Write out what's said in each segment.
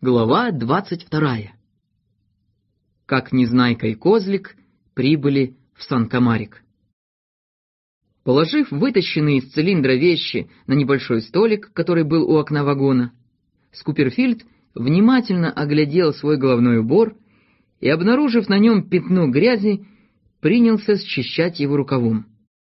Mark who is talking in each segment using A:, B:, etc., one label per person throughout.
A: Глава 22. Как Незнайка и Козлик прибыли в Сан-Камарик. Положив вытащенные из цилиндра вещи на небольшой столик, который был у окна вагона, Скуперфильд внимательно оглядел свой головной убор и, обнаружив на нем пятно грязи, принялся счищать его рукавом.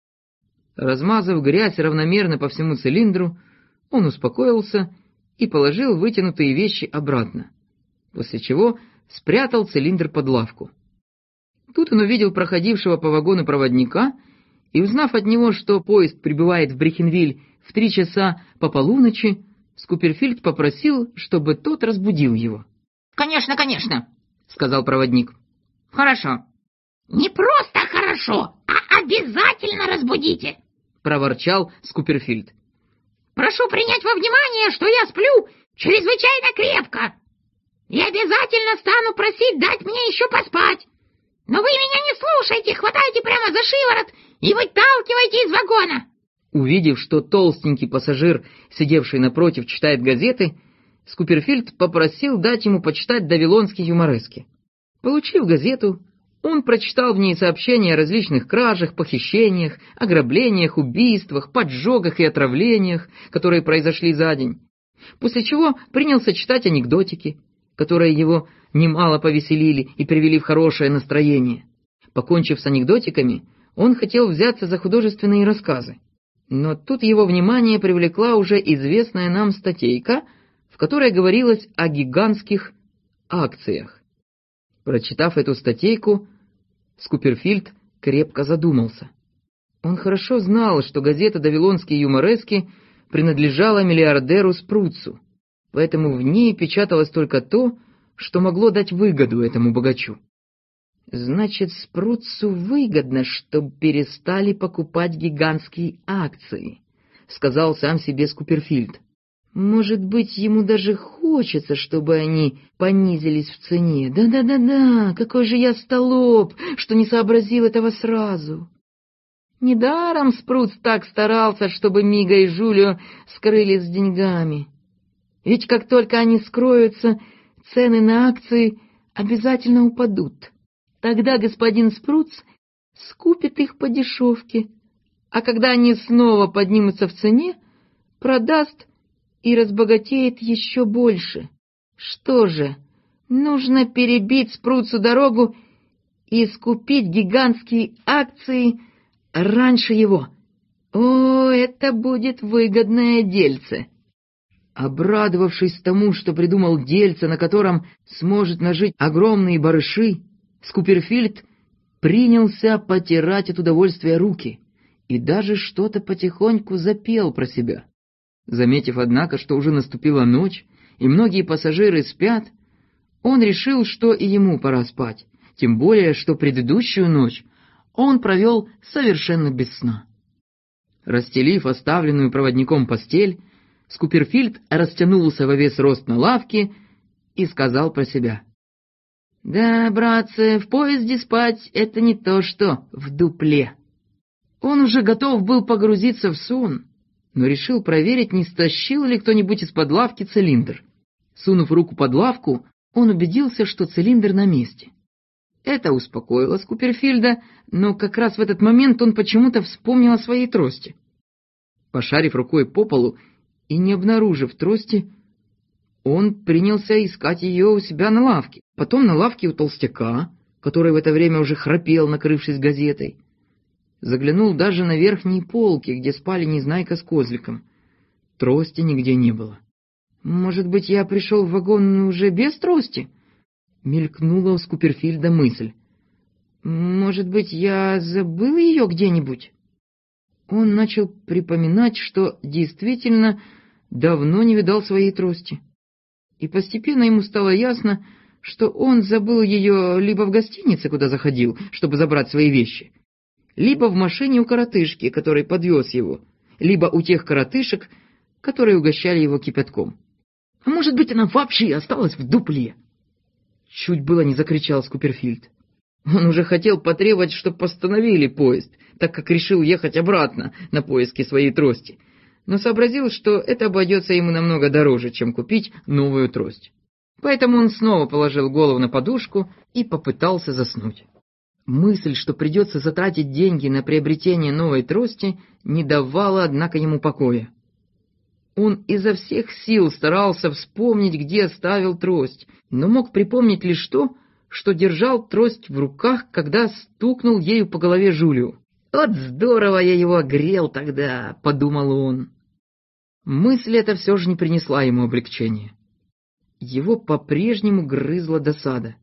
A: Размазав грязь равномерно по всему цилиндру, он успокоился и положил вытянутые вещи обратно, после чего спрятал цилиндр под лавку. Тут он увидел проходившего по вагону проводника и, узнав от него, что поезд прибывает в Брехенвиль в 3 часа по полуночи, Скуперфильд попросил, чтобы тот разбудил его.
B: «Конечно, конечно»,
A: — сказал проводник.
B: «Хорошо». «Не просто хорошо, а обязательно разбудите», —
A: проворчал Скуперфильд.
B: «Прошу принять во внимание, что я сплю чрезвычайно крепко. И обязательно стану просить дать мне еще поспать. Но вы меня не слушайте, хватайте прямо за шиворот и выталкивайте из вагона».
A: Увидев, что толстенький пассажир, сидевший напротив, читает газеты, Скуперфильд попросил дать ему почитать «Давилонские юморески». Получив газету, он прочитал в ней сообщения о различных кражах, похищениях, ограблениях, убийствах, поджогах и отравлениях, которые произошли за день, после чего принялся читать анекдотики, которые его немало повеселили и привели в хорошее настроение. Покончив с анекдотиками, он хотел взяться за художественные рассказы, но тут его внимание привлекла уже известная нам статейка, в которой говорилось о гигантских акциях. Прочитав эту статейку, Скуперфильд крепко задумался. Он хорошо знал, что газета «Давилонские юморески» принадлежала миллиардеру Спруцу, поэтому в ней печаталось только то, что могло дать выгоду этому богачу. Значит, Спруцу выгодно, чтобы перестали покупать гигантские акции, сказал сам себе Скуперфильд. Может быть, ему даже хочется, чтобы они понизились в цене. Да, какой же я столоп, что не сообразил этого сразу. Недаром Спруц так старался, чтобы Мига и Жулио скрылись с деньгами. Ведь как только они скроются, цены на акции обязательно упадут. Тогда господин Спруц скупит их по дешевке, а когда они снова поднимутся в цене, продаст и разбогатеет еще больше. Что же, нужно перебить Спруцу дорогу и скупить гигантские акции раньше его. О, это будет выгодное дельце. Обрадовавшись тому, что придумал дельце, на котором сможет нажить огромные барыши, Скуперфильд принялся потирать от удовольствия руки и даже что-то потихоньку запел про себя. Заметив, однако, что уже наступила ночь, и многие пассажиры спят, он решил, что и ему пора спать, тем более, что предыдущую ночь он провел совершенно без сна. Расстелив оставленную проводником постель, Скуперфильд растянулся во весь рост на лавке и сказал про себя: «Да, братцы, в поезде спать — это не то, что в дупле». Он уже готов был погрузиться в сон, но решил проверить, не стащил ли кто-нибудь из-под лавки цилиндр. Сунув руку под лавку, он убедился, что цилиндр на месте. Это успокоило Скуперфильда, но как раз в этот момент он почему-то вспомнил о своей трости. Пошарив рукой по полу и не обнаружив трости, он принялся искать ее у себя на лавке, потом на лавке у толстяка, который в это время уже храпел, накрывшись газетой. Заглянул даже на верхние полки, где спали Незнайка с Козликом. Трости нигде не было. «Может быть, я пришел в вагон уже без трости?» Мелькнула у Скуперфильда мысль. «Может быть, я забыл ее где-нибудь?» Он начал припоминать, что действительно давно не видал своей трости. И постепенно ему стало ясно, что он забыл ее либо в гостинице, куда заходил, чтобы забрать свои вещи, либо в машине у коротышки, который подвез его, либо у тех коротышек, которые угощали его кипятком. А может быть, она вообще осталась в дупле? Чуть было не закричал Скуперфильд. Он уже хотел потребовать, чтобы остановили поезд, так как решил ехать обратно на поиски своей трости, но сообразил, что это обойдется ему намного дороже, чем купить новую трость. Поэтому он снова положил голову на подушку и попытался заснуть. Мысль, что придется затратить деньги на приобретение новой трости, не давала, однако, ему покоя. Он изо всех сил старался вспомнить, где оставил трость, но мог припомнить лишь то, что держал трость в руках, когда стукнул ею по голове Жулию. «Вот здорово я его огрел тогда», — подумал он. Мысль эта все же не принесла ему облегчения. Его по-прежнему грызла досада.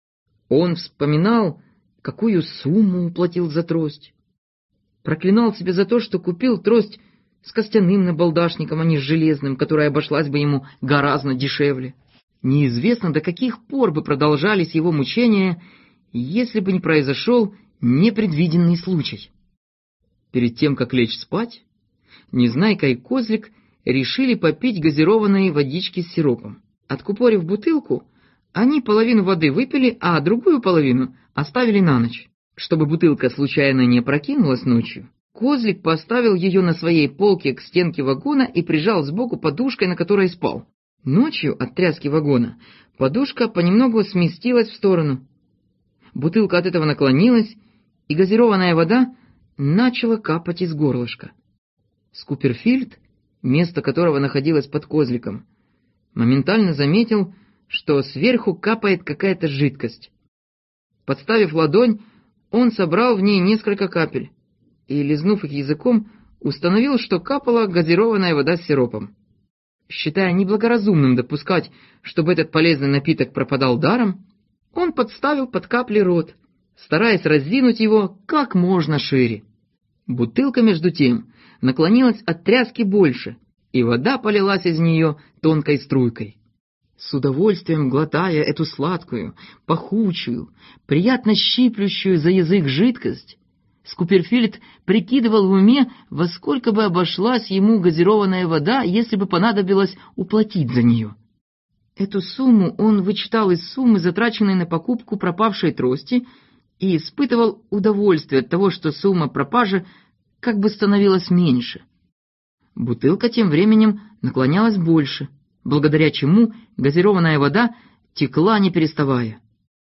A: Он вспоминал, какую сумму уплатил за трость. Проклинал себя за то, что купил трость с костяным набалдашником, а не с железным, которая обошлась бы ему гораздо дешевле. Неизвестно, до каких пор бы продолжались его мучения, если бы не произошел непредвиденный случай. Перед тем, как лечь спать, Незнайка и Козлик решили попить газированной водички с сиропом. Откупорив бутылку, они половину воды выпили, а другую половину оставили на ночь. Чтобы бутылка случайно не опрокинулась ночью, Козлик поставил ее на своей полке к стенке вагона и прижал сбоку подушкой, на которой спал. Ночью от тряски вагона подушка понемногу сместилась в сторону. Бутылка от этого наклонилась, и газированная вода начала капать из горлышка. Скуперфильд, место которого находилось под Козликом, моментально заметил, что сверху капает какая-то жидкость. Подставив ладонь, он собрал в ней несколько капель и, лизнув их языком, установил, что капала газированная вода с сиропом. Считая неблагоразумным допускать, чтобы этот полезный напиток пропадал даром, он подставил под капли рот, стараясь раздвинуть его как можно шире. Бутылка, между тем, наклонилась от тряски больше, и вода полилась из нее тонкой струйкой. С удовольствием глотая эту сладкую, пахучую, приятно щиплющую за язык жидкость, Скуперфильд прикидывал в уме, во сколько бы обошлась ему газированная вода, если бы понадобилось уплатить за нее. Эту сумму он вычитал из суммы, затраченной на покупку пропавшей трости, и испытывал удовольствие от того, что сумма пропажи как бы становилась меньше. Бутылка тем временем наклонялась больше, благодаря чему газированная вода текла не переставая.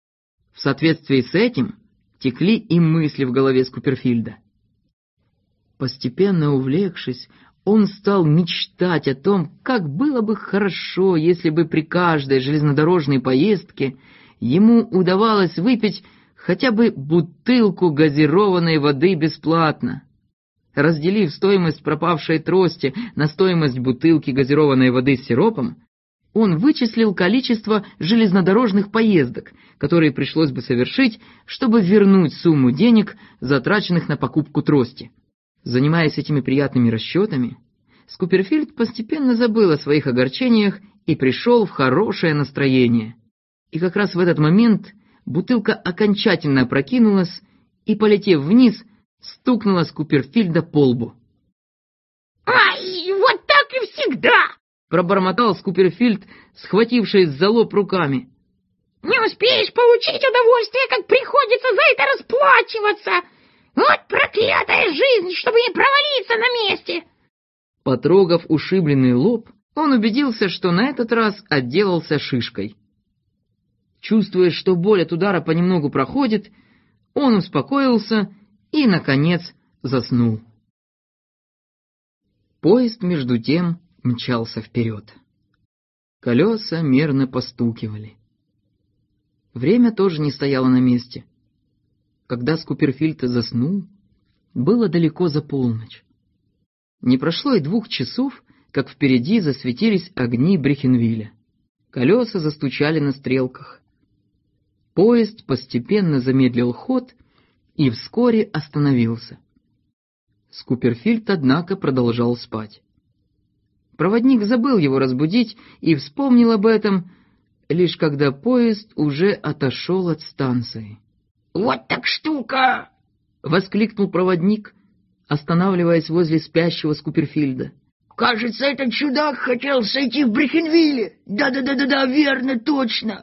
A: В соответствии с этим текли и мысли в голове Скуперфильда. Постепенно увлекшись, он стал мечтать о том, как было бы хорошо, если бы при каждой железнодорожной поездке ему удавалось выпить хотя бы бутылку газированной воды бесплатно. Разделив стоимость пропавшей трости на стоимость бутылки газированной воды с сиропом, он вычислил количество железнодорожных поездок, которые пришлось бы совершить, чтобы вернуть сумму денег, затраченных на покупку трости. Занимаясь этими приятными расчетами, Скуперфильд постепенно забыл о своих огорчениях и пришел в хорошее настроение. И как раз в этот момент бутылка окончательно опрокинулась и, полетев вниз, стукнула Скуперфильда по лбу.
B: «Ай, вот так и всегда!» —
A: пробормотал Скуперфильд, схватившись за лоб руками.
B: «Не успеешь получить удовольствие, как приходится за это расплачиваться! Вот проклятая жизнь, чтобы не провалиться на месте!»
A: Потрогав ушибленный лоб, он убедился, что на этот раз отделался шишкой. Чувствуя, что боль от удара понемногу проходит, он успокоился и, наконец, заснул. Поезд, между тем, мчался вперед. Колеса мерно постукивали. Время тоже не стояло на месте. Когда Скуперфильд заснул, было далеко за полночь. Не прошло и 2 часов, как впереди засветились огни Брехенвилля. Колеса застучали на стрелках. Поезд постепенно замедлил ход и вскоре остановился. Скуперфильд, однако, продолжал спать. Проводник забыл его разбудить и вспомнил об этом, лишь когда поезд уже отошел от станции.
B: «Вот так штука!»
A: — воскликнул проводник, останавливаясь возле спящего Скуперфильда.
B: «Кажется, этот чудак хотел сойти в Брехенвилле. Да, верно, точно.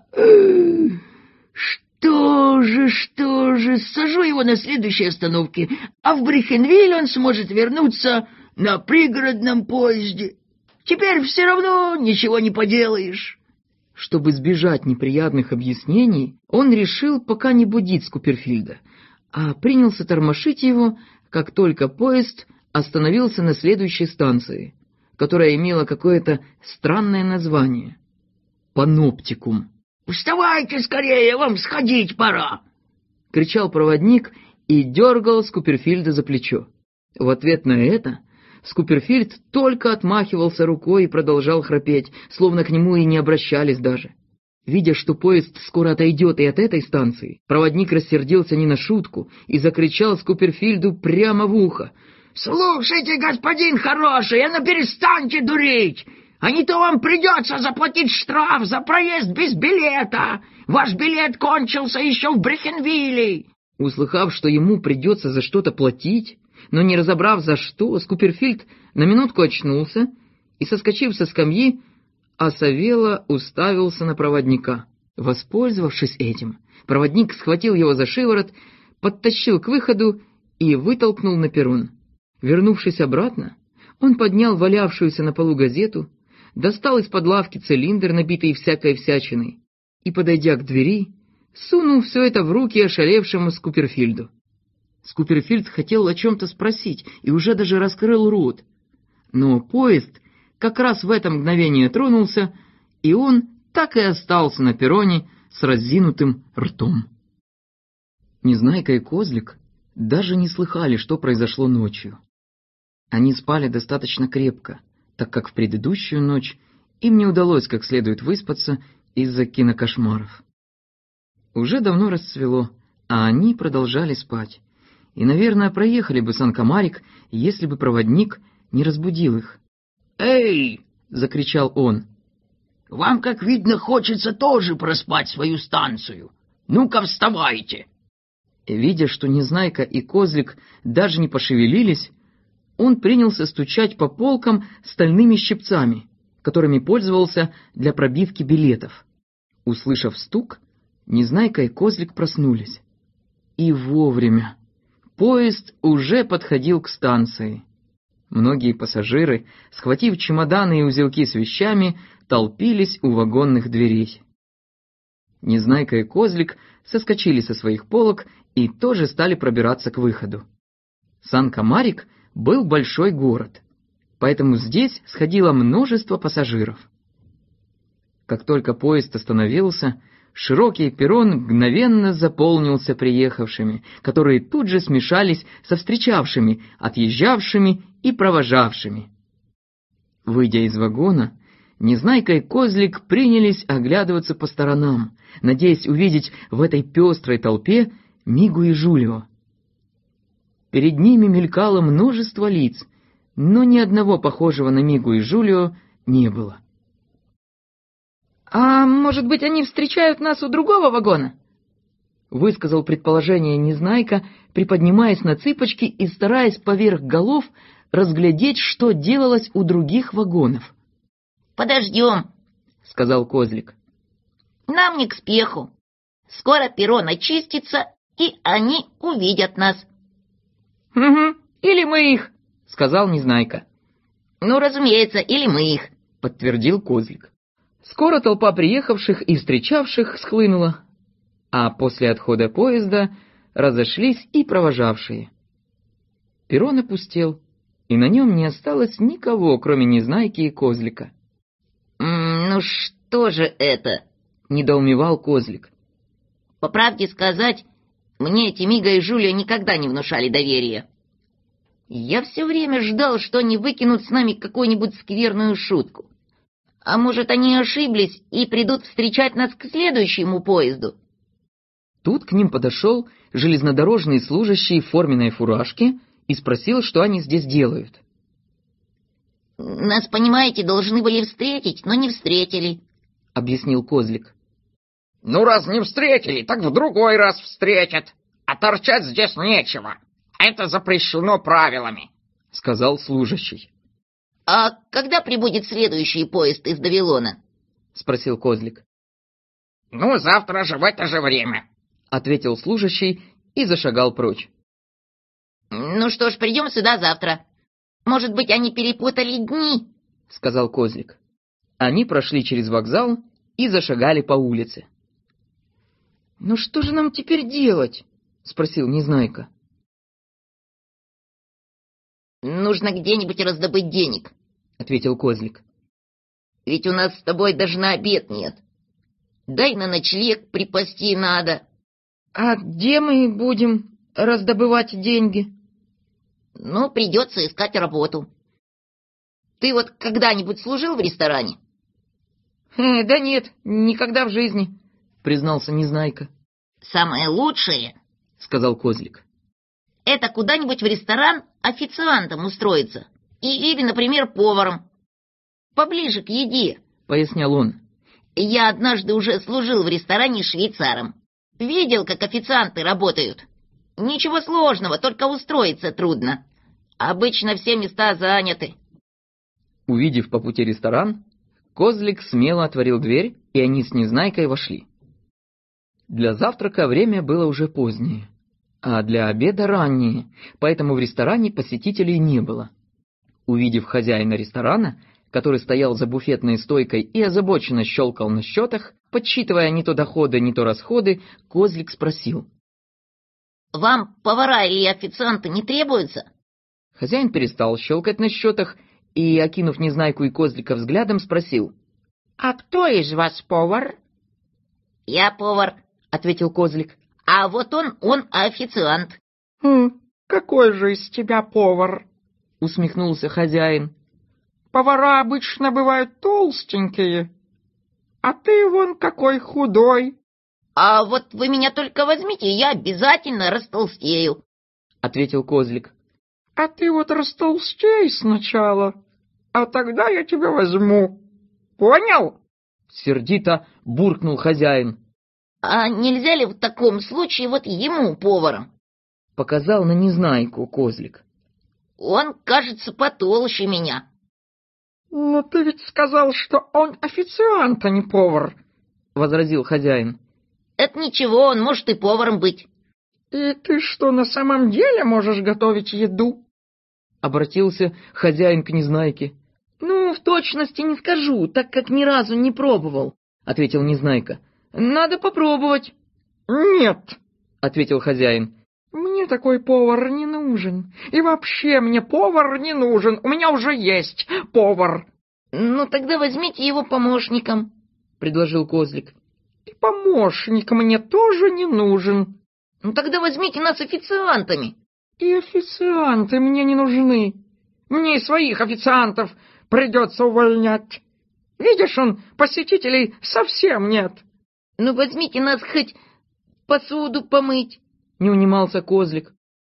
B: Что же, сажу его на следующей остановке, а в Брехенвиль он сможет вернуться на пригородном поезде. Теперь все равно ничего не поделаешь».
A: Чтобы избежать неприятных объяснений, он решил пока не будить Скуперфильда, а принялся тормошить его, как только поезд остановился на следующей станции, которая имела какое-то странное название — Паноптикум.
C: «Вставайте скорее, вам сходить пора!»
A: — кричал проводник и дергал Скуперфильда за плечо. В ответ на это Скуперфильд только отмахивался рукой и продолжал храпеть, словно к нему и не обращались даже. Видя, что поезд скоро отойдет и от этой станции, проводник рассердился не на шутку и закричал Скуперфильду прямо в ухо:
C: «Слушайте, господин хороший, а ну перестаньте дурить! А не то вам придется заплатить штраф за проезд без билета! Ваш билет кончился еще в Брехенвилле!»
A: Услыхав, что ему придется за что-то платить, но не разобрав за что, Скуперфильд на минутку очнулся и, соскочив со скамьи, осовело уставился на проводника. Воспользовавшись этим, проводник схватил его за шиворот, подтащил к выходу и вытолкнул на перрон. Вернувшись обратно, он поднял валявшуюся на полу газету, достал из-под лавки цилиндр, набитый всякой всячиной, и, подойдя к двери, сунул все это в руки ошалевшему Скуперфильду. Скуперфильд хотел о чем-то спросить и уже даже раскрыл рот, но поезд как раз в это мгновение тронулся, и он так и остался на перроне с разинутым ртом. Незнайка и Козлик даже не слыхали, что произошло ночью. Они спали достаточно крепко, так как в предыдущую ночь им не удалось как следует выспаться из-за кинокошмаров. Уже давно расцвело, а они продолжали спать, и, наверное, проехали бы Сан-Камарик, если бы проводник не разбудил их.
C: «Эй!»
A: — закричал он.
C: «Вам, как видно, хочется тоже проспать свою станцию. Ну-ка, вставайте!»
A: Видя, что Незнайка и Козлик даже не пошевелились, он принялся стучать по полкам стальными щипцами, которыми пользовался для пробивки билетов. Услышав стук, Незнайка и Козлик проснулись. И вовремя. Поезд уже подходил к станции. Многие пассажиры, схватив чемоданы и узелки с вещами, толпились у вагонных дверей. Незнайка и Козлик соскочили со своих полок и тоже стали пробираться к выходу. Сан-Камарик был большой город, поэтому здесь сходило множество пассажиров. Как только поезд остановился, широкий перрон мгновенно заполнился приехавшими, которые тут же смешались со встречавшими, отъезжавшими и провожавшими. Выйдя из вагона, Незнайка и Козлик принялись оглядываться по сторонам, надеясь увидеть в этой пестрой толпе Мигу и Жулио. Перед ними мелькало множество лиц, но ни одного похожего на Мигу и Жулио не было.
B: «А может быть, они встречают нас у другого вагона?»
A: — высказал предположение Незнайка, приподнимаясь на цыпочки и стараясь поверх голов разглядеть, что делалось у других вагонов.
D: «Подождем», — сказал Козлик. «Нам не к спеху. Скоро перрон очистится, и они увидят нас».
B: «Угу, или мы их»,
A: — сказал Незнайка.
D: «Ну, разумеется, или мы их»,
A: — подтвердил Козлик. Скоро толпа приехавших и встречавших схлынула, а после отхода поезда разошлись и провожавшие. Перрон опустел, и на нем не осталось никого, кроме Незнайки и Козлика.
D: «Ну что же это?»
A: — недоумевал Козлик.
D: «По правде сказать, мне эти Мига и Жулио никогда не внушали доверия. Я все время ждал, что они выкинут с нами какую-нибудь скверную шутку. А может, они ошиблись и придут встречать нас к следующему поезду?»
A: Тут к ним подошел железнодорожный служащий в форменной фуражке и спросил, что они здесь делают.
D: «Нас, понимаете, должны были встретить, но не встретили»,
A: — объяснил Козлик.
C: «Ну, раз не встретили, так в другой раз встретят. А торчать здесь нечего. Это запрещено правилами», — сказал служащий.
D: «А когда прибудет следующий поезд из Давилона?»
A: — спросил Козлик.
C: «Ну, завтра же в это же время»,
A: — ответил служащий и зашагал прочь.
D: «Ну что ж, придем сюда завтра. Может быть, они перепутали дни», —
A: сказал Козлик. Они прошли через вокзал и зашагали по улице. «Ну что же нам теперь делать?» — спросил Незнайка.
D: «Нужно где-нибудь раздобыть денег», — ответил Козлик. «Ведь у нас с тобой даже на обед нет. Дай на ночлег припасти надо».
A: «А где мы будем раздобывать деньги?»
D: «Ну, придется искать работу. Ты вот когда-нибудь служил в ресторане?»
A: «Да нет, никогда в жизни», — признался Незнайка.
D: «Самое лучшее, — сказал Козлик, — это куда-нибудь в ресторан официантом устроиться. Или, например, поваром. Поближе к еде», — пояснял он. «Я однажды уже служил в ресторане швейцаром. Видел, как официанты работают. Ничего сложного, только устроиться трудно. Обычно все места заняты».
A: Увидев по пути ресторан, Козлик смело отворил дверь, и они с Незнайкой вошли. Для завтрака время было уже позднее, а для обеда раннее, поэтому в ресторане посетителей не было. Увидев хозяина ресторана, который стоял за буфетной стойкой и озабоченно щелкал на счетах, подсчитывая не то доходы, не то расходы, Козлик спросил:
D: «Вам повара или официанты не требуются?»
A: Хозяин перестал щелкать на счетах и, окинув Незнайку и Козлика взглядом, спросил:
C: «А кто из вас повар?»
D: «Я повар», — ответил Козлик. «А вот он официант».
C: «Какой же из тебя повар?»
A: — усмехнулся хозяин.
C: «Повара обычно бывают толстенькие, а ты вон какой худой».
D: «А вот вы меня только возьмите, я обязательно растолстею», — ответил Козлик.
C: «А ты вот растолстей сначала, а тогда я тебя возьму. Понял?»
A: Сердито буркнул хозяин.
D: «А нельзя ли в таком случае вот ему поваром?»
A: — показал на Незнайку Козлик.
D: «Он, кажется, потолще меня».
C: «Но ты ведь сказал, что он официант, а не повар», — возразил хозяин.
D: «Это ничего, он может и поваром быть».
C: «И ты что, на самом деле можешь готовить еду?»
A: — обратился хозяин к Незнайке. «Ну, в точности не скажу, так как ни разу не пробовал», — ответил Незнайка. «Надо попробовать».
C: «Нет»,
A: — ответил хозяин.
C: «Мне такой повар не нужен. И вообще мне повар не нужен. У меня уже есть повар».
D: «Ну, тогда возьмите его помощником», — предложил Козлик.
C: «И помощник мне тоже не нужен».
D: «Ну, тогда возьмите нас официантами».
C: «И официанты мне не нужны. Мне и своих официантов придется увольнять. Видишь, посетителей совсем нет».
D: «Ну, возьмите нас хоть посуду помыть», — не унимался Козлик.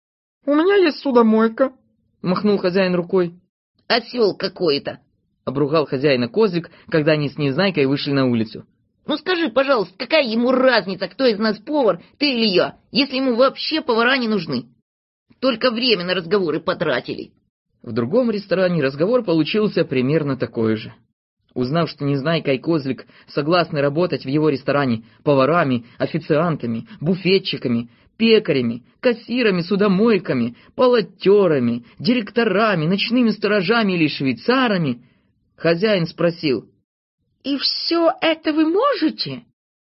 C: «У меня есть судомойка»,
A: — махнул хозяин рукой.
D: «Осел какой-то»,
A: — обругал хозяина Козлик, когда они с Незнайкой вышли на улицу.
D: «Ну скажи, пожалуйста, какая ему разница, кто из нас повар, ты или я, если ему вообще повара не нужны? Только время на разговоры потратили».
A: В другом ресторане разговор получился примерно такой же. Узнав, что Незнайка и Козлик согласны работать в его ресторане поварами, официантами, буфетчиками, пекарями, кассирами, судомойками, полотерами, директорами, ночными сторожами или швейцарами, хозяин спросил:
C: «И все это вы можете?»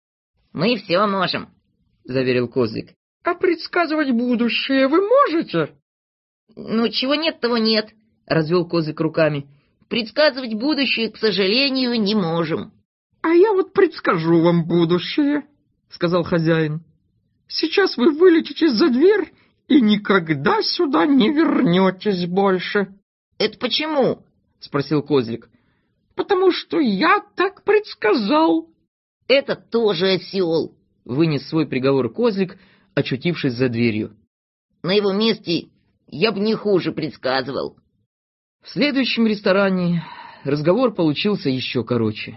D: «Мы все можем», — заверил Козлик.
C: «А предсказывать будущее вы можете?»
D: «Ну, чего нет, того нет», — развел Козлик руками. «Предсказывать будущее, к сожалению, не можем».
C: «А я вот предскажу вам будущее», — сказал хозяин. «Сейчас вы вылетите за дверь и никогда сюда не вернетесь больше».
D: «Это почему?» — спросил Козлик.
C: «Потому что я так предсказал».
D: «Это тоже осел»,
A: — вынес свой приговор Козлик, очутившись за дверью.
D: «На его месте я бы не хуже предсказывал».
A: В следующем ресторане разговор получился еще короче.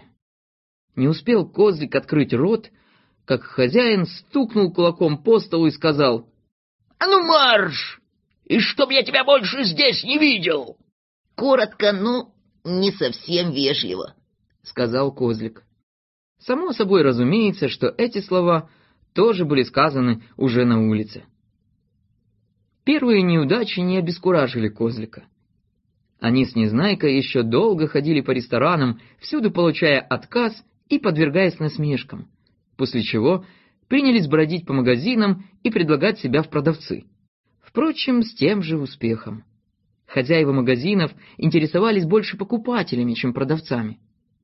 A: Не успел Козлик открыть рот, как хозяин стукнул кулаком по столу и сказал:
C: «А ну марш! И чтоб я тебя больше здесь не видел!»
D: «Коротко, но не совсем вежливо», — сказал Козлик.
A: Само собой разумеется, что эти слова тоже были сказаны уже на улице. Первые неудачи не обескуражили Козлика. Они с Незнайкой еще долго ходили по ресторанам, всюду получая отказ и подвергаясь насмешкам, после чего принялись бродить по магазинам и предлагать себя в продавцы. Впрочем, с тем же успехом. Хозяева магазинов интересовались больше покупателями, чем продавцами.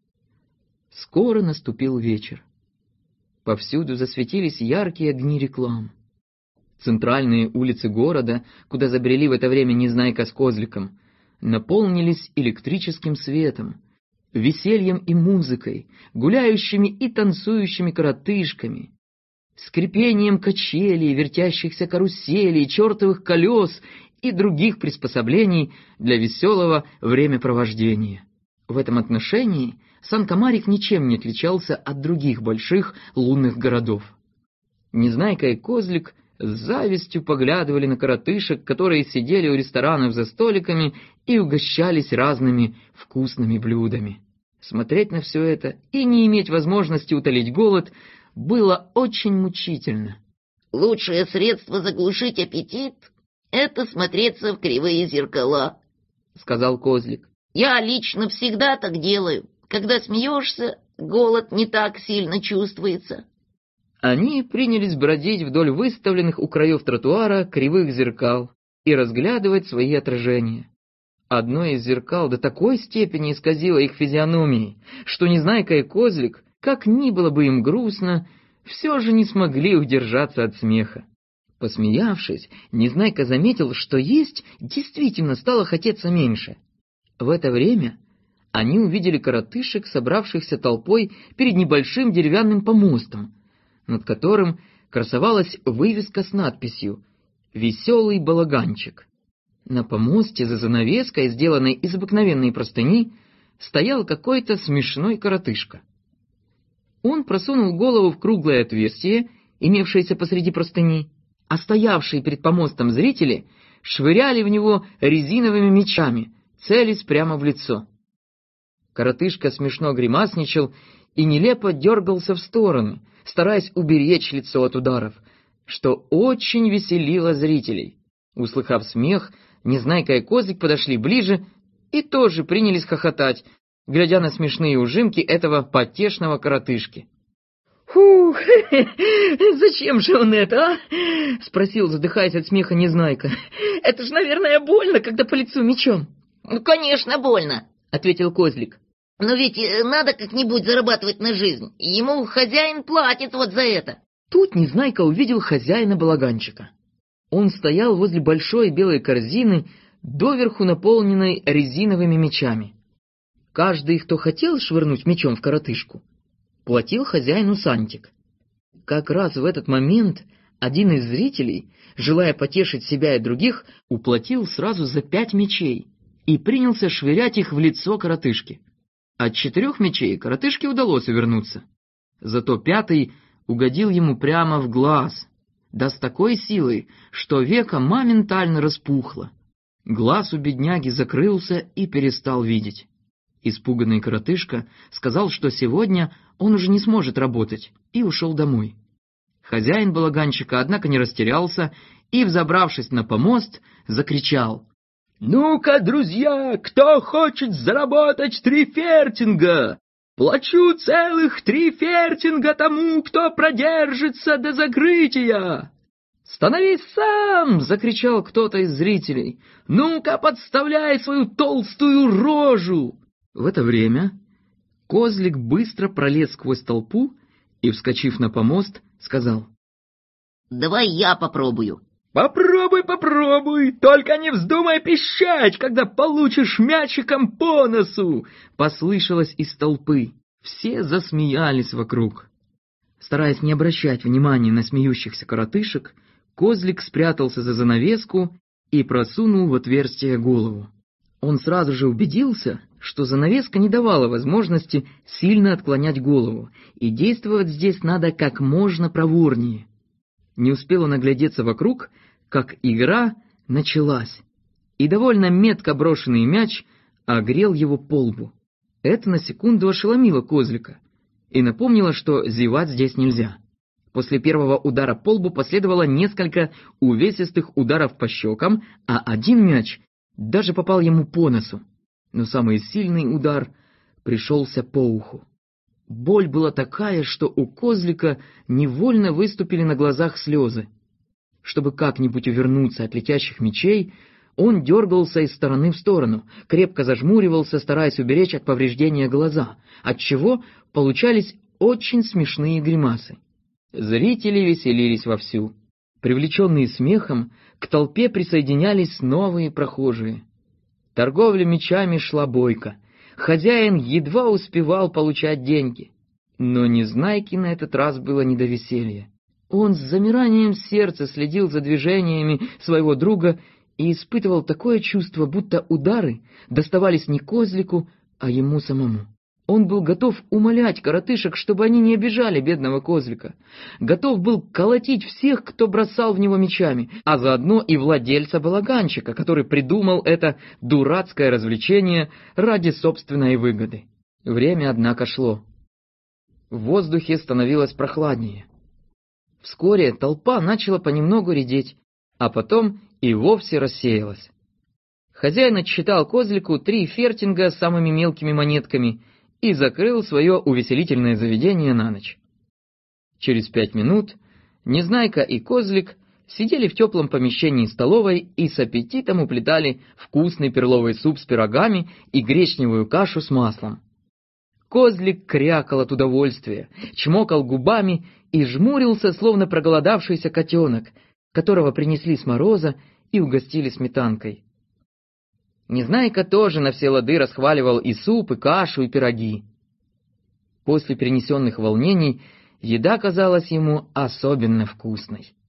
A: Скоро наступил вечер. Повсюду засветились яркие огни реклам. Центральные улицы города, куда забрели в это время Незнайка с Козликом, наполнились электрическим светом, весельем и музыкой, гуляющими и танцующими коротышками, скрипением качелей, вертящихся каруселей, чертовых колес и других приспособлений для веселого времяпровождения. В этом отношении Сан-Комарик ничем не отличался от других больших лунных городов. Незнайка и Козлик с завистью поглядывали на коротышек, которые сидели у ресторанов за столиками и угощались разными вкусными блюдами. Смотреть на все это и не иметь возможности утолить голод было очень мучительно.
D: Лучшее средство заглушить аппетит — это смотреться в кривые зеркала, — сказал Козлик. Я лично всегда так делаю. Когда смеешься, голод не так сильно чувствуется.
A: Они принялись бродить вдоль выставленных у краев тротуара кривых зеркал и разглядывать свои отражения. Одно из зеркал до такой степени исказило их физиономии, что Незнайка и Козлик, как ни было бы им грустно, все же не смогли удержаться от смеха. Посмеявшись, Незнайка заметил, что есть действительно стало хотеться меньше. В это время они увидели коротышек, собравшихся толпой перед небольшим деревянным помостом, над которым красовалась вывеска с надписью «Веселый балаганчик». На помосте за занавеской, сделанной из обыкновенной простыни, стоял какой-то смешной коротышка. Он просунул голову в круглое отверстие, имевшееся посреди простыни, а стоявшие перед помостом зрители швыряли в него резиновыми мечами, целясь прямо в лицо. Коротышка смешно гримасничал и нелепо дергался в стороны, стараясь уберечь лицо от ударов, что очень веселило зрителей. Услыхав смех, Незнайка и Козлик подошли ближе и тоже принялись хохотать, глядя на смешные ужимки этого потешного коротышки. «Фух, зачем же он это, а?» — спросил, задыхаясь от смеха, Незнайка. «Это же, наверное, больно, когда по лицу мечом».
D: «Ну, конечно, больно», — ответил Козлик. «Но ведь надо как-нибудь зарабатывать на жизнь. Ему хозяин платит вот за это».
A: Тут Незнайка увидел хозяина балаганчика. Он стоял возле большой белой корзины, доверху наполненной резиновыми мечами. Каждый, кто хотел швырнуть мечом в коротышку, платил хозяину сантик. Как раз в этот момент один из зрителей, желая потешить себя и других, уплатил сразу за 5 мечей и принялся швырять их в лицо коротышки. От 4 мечей коротышке удалось увернуться. Зато 5-й угодил ему прямо в глаз, да с такой силой, что веко моментально распухло. Глаз у бедняги закрылся и перестал видеть. Испуганный коротышка сказал, что сегодня он уже не сможет работать, и ушел домой. Хозяин балаганчика, однако, не растерялся и, взобравшись на помост, закричал: «Ну-ка, друзья, кто хочет заработать 3 фертинга? Плачу целых 3 фертинга тому, кто продержится до закрытия!» «Становись сам!» — закричал кто-то из зрителей. «Ну-ка, подставляй свою толстую рожу!» В это время Козлик быстро пролез сквозь толпу и, вскочив на помост, сказал:
D: «Давай я попробую».
A: «Попробуй, попробуй, только не вздумай пищать, когда получишь мячиком по носу!» Послышалось из толпы. Все засмеялись вокруг. Стараясь не обращать внимания на смеющихся коротышек, Козлик спрятался за занавеску и просунул в отверстие голову. Он сразу же убедился, что занавеска не давала возможности сильно отклонять голову, и действовать здесь надо как можно проворнее. Не успел он оглядеться вокруг, как игра началась, и довольно метко брошенный мяч огрел его по лбу. Это на секунду ошеломило Козлика и напомнило, что зевать здесь нельзя. После первого удара по лбу последовало несколько увесистых ударов по щекам, а один мяч даже попал ему по носу. Но самый сильный удар пришелся по уху. Боль была такая, что у Козлика невольно выступили на глазах слезы. Чтобы как-нибудь увернуться от летящих мечей, он дергался из стороны в сторону, крепко зажмуривался, стараясь уберечь от повреждения глаза, отчего получались очень смешные гримасы. Зрители веселились вовсю. Привлеченные смехом, к толпе присоединялись новые прохожие. Торговля мечами шла бойко. Хозяин едва успевал получать деньги. Но Незнайке на этот раз было не до веселья. Он с замиранием сердца следил за движениями своего друга и испытывал такое чувство, будто удары доставались не Козлику, а ему самому. Он был готов умолять коротышек, чтобы они не обижали бедного Козлика. Готов был колотить всех, кто бросал в него мечами, а заодно и владельца балаганчика, который придумал это дурацкое развлечение ради собственной выгоды. Время, однако, шло. В воздухе становилось прохладнее. Вскоре толпа начала понемногу редеть, а потом и вовсе рассеялась. Хозяин отсчитал Козлику 3 фертинга с самыми мелкими монетками и закрыл свое увеселительное заведение на ночь. Через 5 минут Незнайка и Козлик сидели в теплом помещении столовой и с аппетитом уплетали вкусный перловый суп с пирогами и гречневую кашу с маслом. Козлик крякал от удовольствия, чмокал губами и жмурился, словно проголодавшийся котенок, которого принесли с мороза и угостили сметанкой. Незнайка тоже на все лады расхваливал и суп, и кашу, и пироги. После перенесенных волнений еда казалась ему особенно вкусной.